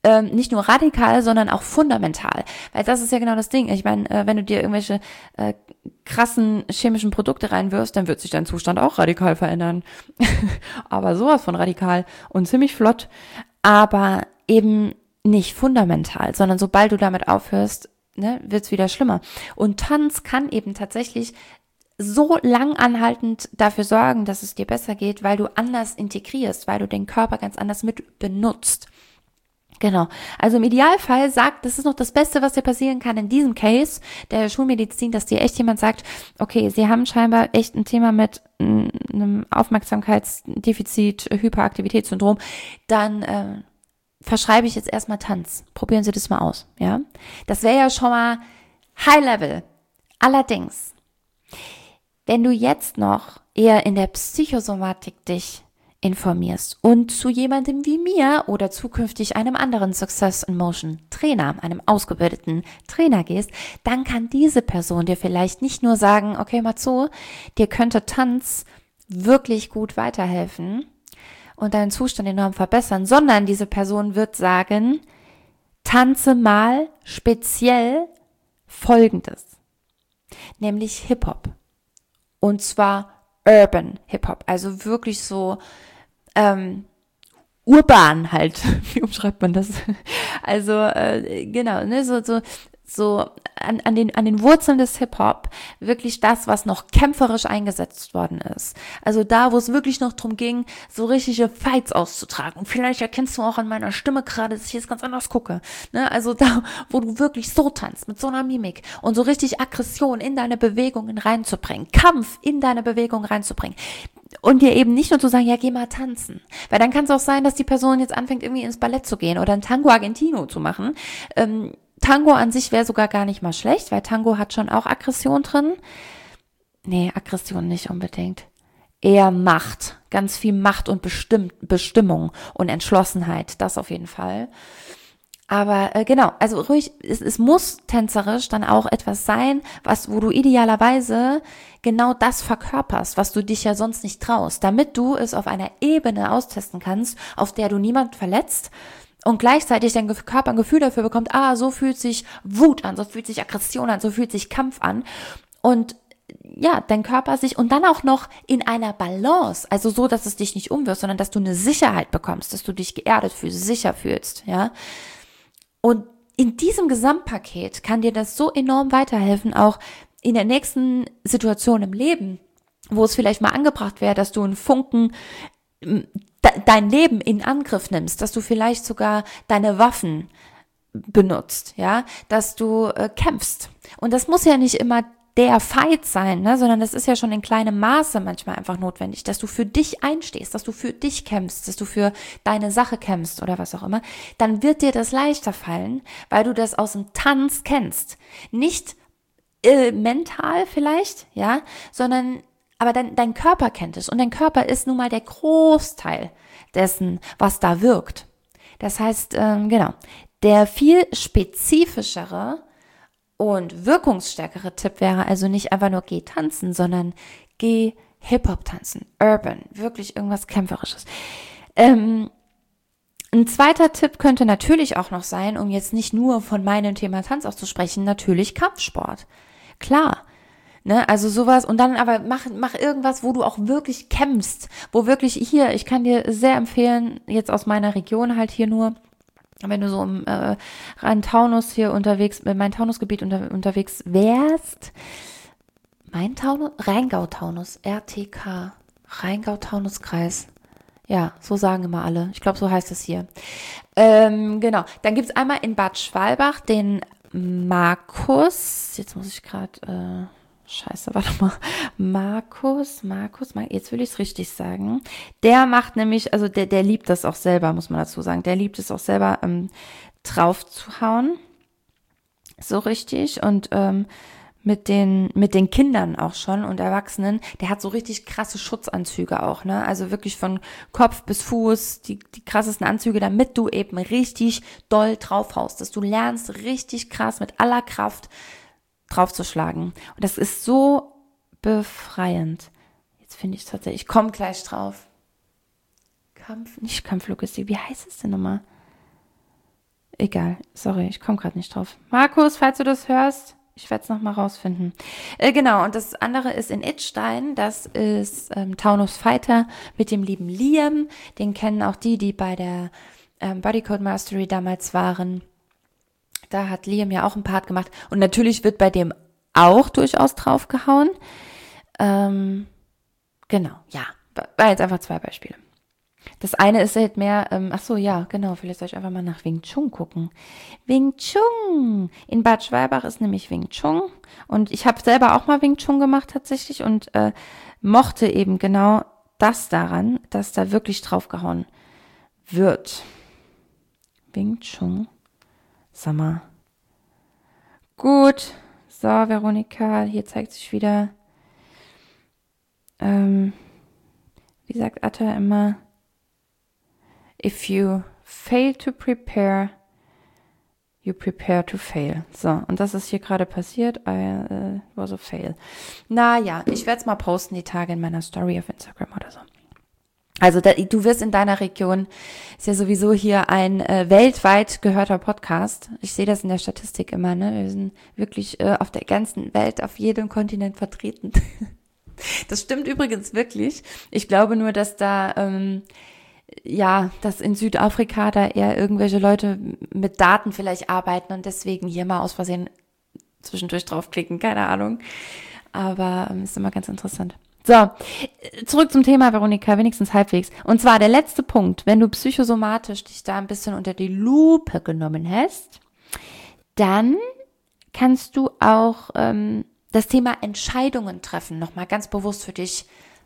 ähm, nicht nur radikal, sondern auch fundamental. Weil das ist ja genau das Ding. Ich meine, äh, wenn du dir irgendwelche äh, krassen chemischen Produkte reinwirfst, dann wird sich dein Zustand auch radikal verändern. Aber sowas von radikal und ziemlich flott. Aber eben nicht fundamental, sondern sobald du damit aufhörst, ne, wird's wieder schlimmer. Und Tanz kann eben tatsächlich so lang anhaltend dafür sorgen, dass es dir besser geht, weil du anders integrierst, weil du den Körper ganz anders mit benutzt. Genau. Also im Idealfall sagt, das ist noch das Beste, was dir passieren kann in diesem Case der Schulmedizin, dass dir echt jemand sagt, okay, sie haben scheinbar echt ein Thema mit mm, einem Aufmerksamkeitsdefizit, Hyperaktivitätssyndrom, dann äh, verschreibe ich jetzt erstmal Tanz. Probieren Sie das mal aus, ja? Das wäre ja schon mal High Level. Allerdings, wenn du jetzt noch eher in der Psychosomatik dich informierst und zu jemandem wie mir oder zukünftig einem anderen Success in Motion Trainer, einem ausgebildeten Trainer gehst, dann kann diese Person dir vielleicht nicht nur sagen, okay, mal zu, dir könnte Tanz wirklich gut weiterhelfen und deinen Zustand enorm verbessern, sondern diese Person wird sagen, tanze mal speziell Folgendes, nämlich Hip-Hop. Und zwar Urban Hip-Hop, also wirklich so ähm, urban halt. Wie umschreibt man das? Also äh, genau, ne, so so so an, an den an den Wurzeln des Hip-Hop wirklich das, was noch kämpferisch eingesetzt worden ist. Also da, wo es wirklich noch drum ging, so richtige Fights auszutragen. Und vielleicht erkennst du auch an meiner Stimme gerade, dass ich jetzt ganz anders gucke. Ne? Also da, wo du wirklich so tanzt, mit so einer Mimik und so richtig Aggression in deine Bewegungen reinzubringen, Kampf in deine Bewegung reinzubringen. Und dir eben nicht nur zu sagen, ja, geh mal tanzen. Weil dann kann es auch sein, dass die Person jetzt anfängt, irgendwie ins Ballett zu gehen oder ein Tango Argentino zu machen. Ähm, Tango an sich wäre sogar gar nicht mal schlecht, weil Tango hat schon auch Aggression drin. Nee, Aggression nicht unbedingt. Eher Macht. Ganz viel Macht und Bestimm- Bestimmung und Entschlossenheit. Das auf jeden Fall. Aber äh, genau, also ruhig, es, es muss tänzerisch dann auch etwas sein, was, wo du idealerweise genau das verkörperst, was du dich ja sonst nicht traust, damit du es auf einer Ebene austesten kannst, auf der du niemand verletzt und gleichzeitig dein Körper ein Gefühl dafür bekommt, ah, so fühlt sich Wut an, so fühlt sich Aggression an, so fühlt sich Kampf an und ja, dein Körper sich und dann auch noch in einer Balance, also so, dass es dich nicht umwirft, sondern dass du eine Sicherheit bekommst, dass du dich geerdet fühlst, sicher fühlst, ja. Und in diesem Gesamtpaket kann dir das so enorm weiterhelfen, auch in der nächsten Situation im Leben, wo es vielleicht mal angebracht wäre, dass du einen Funken de- dein Leben in Angriff nimmst, dass du vielleicht sogar deine Waffen benutzt, ja, dass du äh, kämpfst. Und das muss ja nicht immer der Fight sein, ne, sondern das ist ja schon in kleinem Maße manchmal einfach notwendig, dass du für dich einstehst, dass du für dich kämpfst, dass du für deine Sache kämpfst oder was auch immer, dann wird dir das leichter fallen, weil du das aus dem Tanz kennst. Nicht äh, mental vielleicht, ja, sondern aber dein, dein Körper kennt es und dein Körper ist nun mal der Großteil dessen, was da wirkt. Das heißt, ähm, genau, der viel spezifischere und wirkungsstärkere Tipp wäre also nicht einfach nur geh tanzen, sondern geh Hip-Hop tanzen, Urban, wirklich irgendwas Kämpferisches. Ähm, ein zweiter Tipp könnte natürlich auch noch sein, um jetzt nicht nur von meinem Thema Tanz auch zu sprechen, natürlich Kampfsport. Klar, ne, also sowas und dann aber mach, mach irgendwas, wo du auch wirklich kämpfst, wo wirklich hier, ich kann dir sehr empfehlen, jetzt aus meiner Region halt hier nur, wenn du so im äh, Rhein-Taunus hier unterwegs, äh, Main-Taunus-Gebiet unter, unterwegs wärst, Main-Taunus? Rheingau-Taunus, R T K, Rheingau-Taunus-Kreis. Ja, so sagen immer alle. Ich glaube, so heißt es hier. Ähm, genau, dann gibt's einmal in Bad Schwalbach den Markus, jetzt muss ich gerade, äh, scheiße, warte mal, Markus, Markus, jetzt will ich es richtig sagen, der macht nämlich, also der, der liebt das auch selber, muss man dazu sagen, der liebt es auch selber, ähm, drauf zu hauen, so richtig und ähm, mit den mit den Kindern auch schon und Erwachsenen, der hat so richtig krasse Schutzanzüge auch, ne, also wirklich von Kopf bis Fuß, die die krassesten Anzüge, damit du eben richtig doll draufhaust, dass du lernst, richtig krass mit aller Kraft draufzuschlagen. Und das ist so befreiend. Jetzt finde ich es tatsächlich, ich komme gleich drauf. Kampf, nicht Kampflogistik, wie heißt es denn nochmal? Egal, sorry, ich komme gerade nicht drauf. Markus, falls du das hörst, ich werde es nochmal rausfinden. Äh, genau, und das andere ist in Idstein, das ist ähm, Taunus Fighter mit dem lieben Liam. Den kennen auch die, die bei der ähm, Bodycode Mastery damals waren. Da hat Liam ja auch einen Part gemacht. Und natürlich wird bei dem auch durchaus draufgehauen. Ähm, genau, ja, war jetzt einfach zwei Beispiele. Das eine ist halt mehr, ähm, ach so, ja, genau, vielleicht soll ich einfach mal nach Wing Chun gucken. Wing Chun! In Bad Schwalbach ist nämlich Wing Chun. Und ich habe selber auch mal Wing Chun gemacht tatsächlich und äh, mochte eben genau das daran, dass da wirklich draufgehauen wird. Wing Chun. Sag mal. Gut. So, Veronika, hier zeigt sich wieder, ähm, wie sagt Atta immer, if you fail to prepare, you prepare to fail. So, und das ist hier gerade passiert. I uh, was a fail. Naja, ich werde es mal posten, die Tage in meiner Story auf Instagram oder so. Also da, du wirst in deiner Region, ist ja sowieso hier ein äh, weltweit gehörter Podcast. Ich sehe das in der Statistik immer, ne? Wir sind wirklich äh, auf der ganzen Welt, auf jedem Kontinent vertreten. Das stimmt übrigens wirklich. Ich glaube nur, dass da... Ähm, ja, dass in Südafrika da eher irgendwelche Leute mit Daten vielleicht arbeiten und deswegen hier mal aus Versehen zwischendurch draufklicken, keine Ahnung. Aber ähm, ist immer ganz interessant. So, zurück zum Thema, Veronika, wenigstens halbwegs. Und zwar der letzte Punkt, wenn du psychosomatisch dich da ein bisschen unter die Lupe genommen hast, dann kannst du auch ähm, das Thema Entscheidungen treffen nochmal ganz bewusst für dich,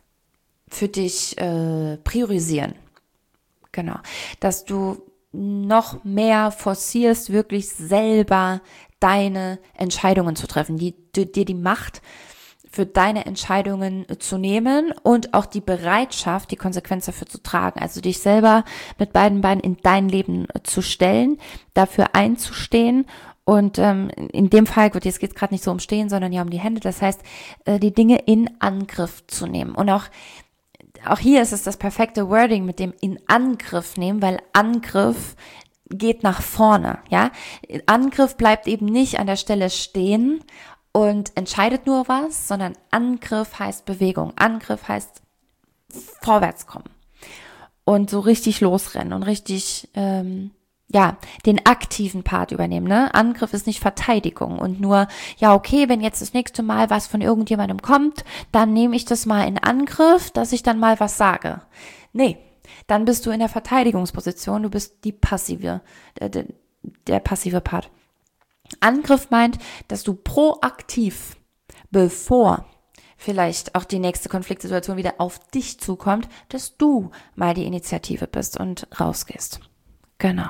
für dich äh, priorisieren. Genau, dass du noch mehr forcierst, wirklich selber deine Entscheidungen zu treffen, die, die, dir die Macht für deine Entscheidungen zu nehmen und auch die Bereitschaft, die Konsequenz dafür zu tragen. Also dich selber mit beiden Beinen in dein Leben zu stellen, dafür einzustehen. Und ähm, in dem Fall, gut, jetzt geht es gerade nicht so um Stehen, sondern ja um die Hände. Das heißt, äh, die Dinge in Angriff zu nehmen. Und auch Auch hier ist es das perfekte Wording mit dem in Angriff nehmen, weil Angriff geht nach vorne, ja. Angriff bleibt eben nicht an der Stelle stehen und entscheidet nur was, sondern Angriff heißt Bewegung. Angriff heißt vorwärts kommen und so richtig losrennen und richtig, ähm, ja, den aktiven Part übernehmen, ne? Angriff ist nicht Verteidigung und nur, ja, okay, wenn jetzt das nächste Mal was von irgendjemandem kommt, dann nehme ich das mal in Angriff, dass ich dann mal was sage. Nee, dann bist du in der Verteidigungsposition, du bist die passive, der, der, der passive Part. Angriff meint, dass du proaktiv, bevor vielleicht auch die nächste Konfliktsituation wieder auf dich zukommt, dass du mal die Initiative bist und rausgehst. Genau.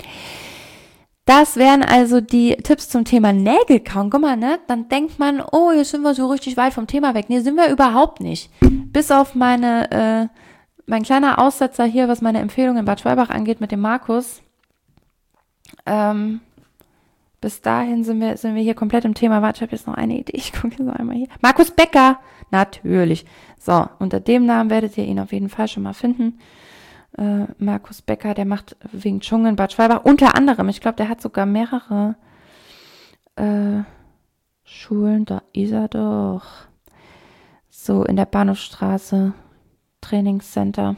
Das wären also die Tipps zum Thema Nägelkauen. Guck mal, ne? Dann denkt man, oh, jetzt sind wir so richtig weit vom Thema weg. Nee, sind wir überhaupt nicht. Bis auf meine, äh, mein kleiner Aussetzer hier, was meine Empfehlung in Bad Schwalbach angeht mit dem Markus. Ähm, bis dahin sind wir, sind wir hier komplett im Thema. Warte, ich habe jetzt noch eine Idee. Ich gucke jetzt noch einmal hier. Markus Becker. Natürlich. So, unter dem Namen werdet ihr ihn auf jeden Fall schon mal finden. Uh, Markus Becker, der macht Wing Chun in Bad Schwalbach, unter anderem, ich glaube, der hat sogar mehrere äh, Schulen, da ist er doch, so in der Bahnhofstraße, Trainingscenter,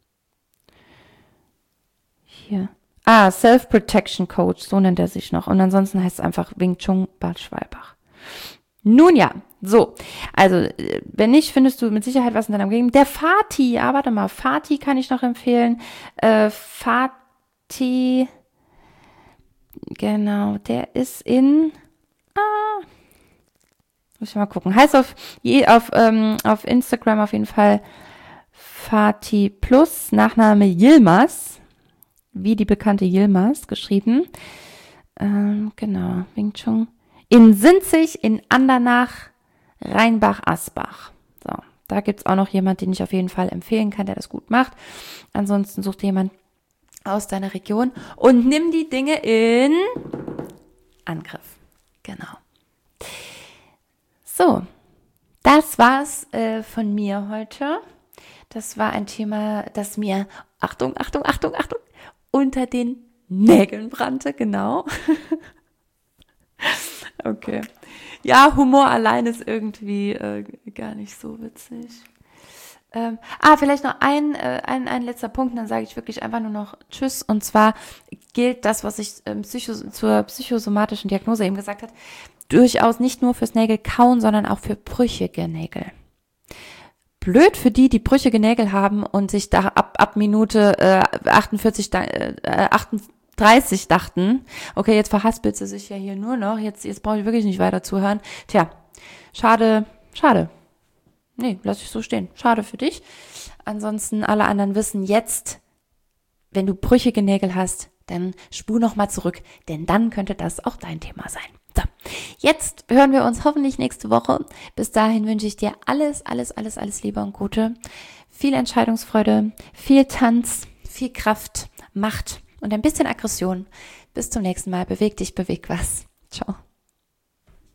hier, ah, Self-Protection Coach, so nennt er sich noch, und ansonsten heißt es einfach Wing Chun Bad Schwalbach. Nun ja, so, also wenn nicht, findest du mit Sicherheit was in deiner Umgebung. Der Fatih, ah, warte mal, Fatih kann ich noch empfehlen. Äh, Fatih, genau, der ist in, ah, muss ich mal gucken. Heißt auf, je, auf, ähm, auf Instagram auf jeden Fall Fatih Plus, Nachname Yilmaz, wie die bekannte Yilmaz geschrieben. Ähm, genau, Wing Chun. In Sinzig, in Andernach, Rheinbach-Asbach. So, da gibt's auch noch jemand, den ich auf jeden Fall empfehlen kann, der das gut macht. Ansonsten such dir jemand aus deiner Region und nimm die Dinge in Angriff. Genau. So, das war's äh, von mir heute. Das war ein Thema, das mir, Achtung, Achtung, Achtung, Achtung, unter den Nägeln brannte, genau. Okay. Ja, Humor allein ist irgendwie äh, gar nicht so witzig. Ähm, ah, vielleicht noch ein, äh, ein, ein letzter Punkt, dann sage ich wirklich einfach nur noch Tschüss. Und zwar gilt das, was ich ähm, Psycho, zur psychosomatischen Diagnose eben gesagt habe, durchaus nicht nur fürs Nägelkauen, sondern auch für brüchige Nägel. Blöd für die, die brüchige Nägel haben und sich da ab, ab Minute äh, achtundvierzig, äh, achtunddreißig dachten, okay, jetzt verhaspelt sie sich ja hier nur noch, jetzt, jetzt brauche ich wirklich nicht weiter zuhören. Tja, schade, schade. Nee, lass ich so stehen. Schade für dich. Ansonsten alle anderen wissen jetzt, wenn du brüchige Nägel hast, dann spur noch mal zurück, denn dann könnte das auch dein Thema sein. So, jetzt hören wir uns hoffentlich nächste Woche. Bis dahin wünsche ich dir alles, alles, alles, alles Liebe und Gute. Viel Entscheidungsfreude, viel Tanz, viel Kraft, Macht und ein bisschen Aggression. Bis zum nächsten Mal. Beweg dich, beweg was. Ciao.